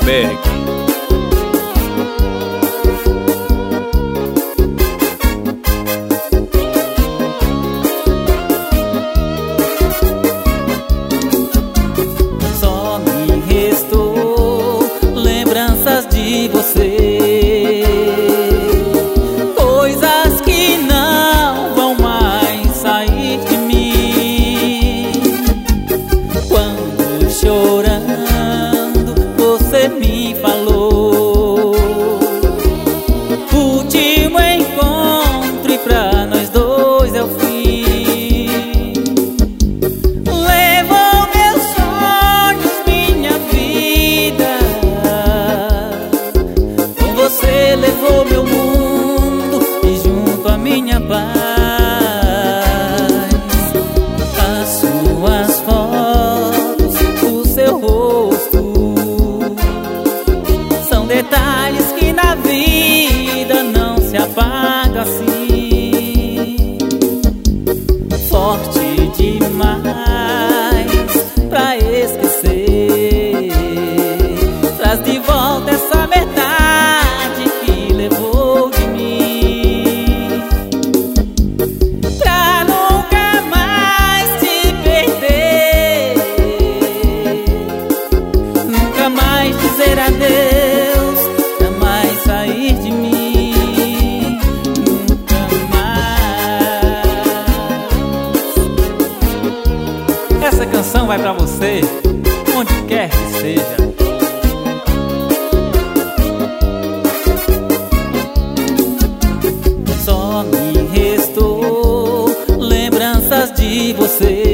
Beck. Só me restou lembranças de você, coisas que não vão mais sair de mim. Quando chorando você me falou, último encontro e pra nós dois é o fim. Levou meus sonhos, minha vida, com você levou meu mundo e junto a minha paz. As suas fotos, o seu rosto, são detalhes que na vida não se apagam assim. Forte demais pra esquecer, traz de volta essa metade que levou de mim, pra nunca mais te perder, nunca mais dizer adeus, jamais sair de mim, nunca mais. Essa canção vai pra você, onde quer que esteja. Só me restou lembranças de você,